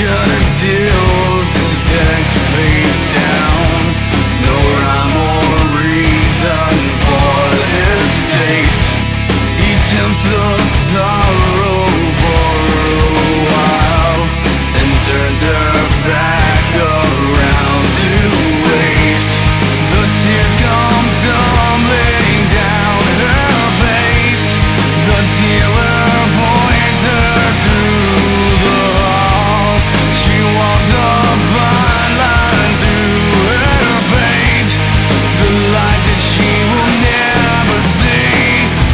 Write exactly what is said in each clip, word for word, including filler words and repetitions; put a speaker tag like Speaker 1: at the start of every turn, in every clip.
Speaker 1: shudder deals his deck face down. No rhyme or reason for his taste. He tempts the sorrow for a while and turns her back around to waste. The tears come tumbling down her face. The dealer points her through the hall. She walks the fine line through her fate, the light that she will never see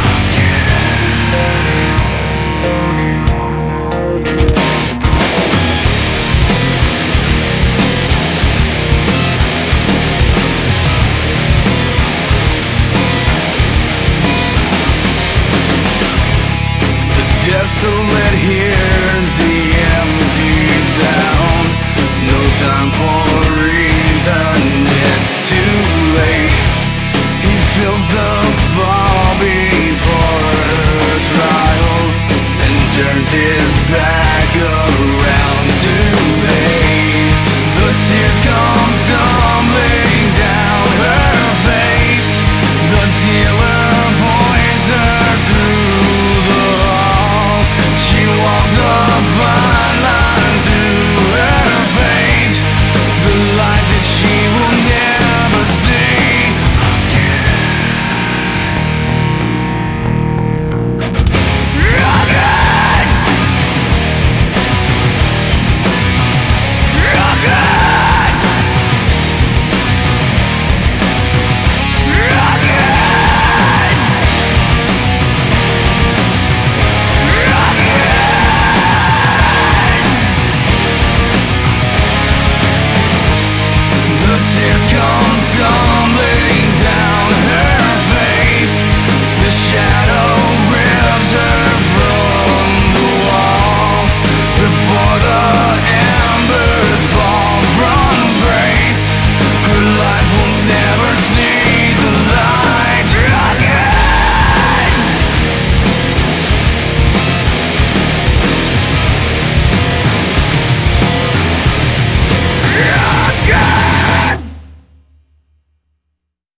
Speaker 1: again. The desolate hears the empty sound. No time for reason, it's too late. He feels the fall before her trial and turns his back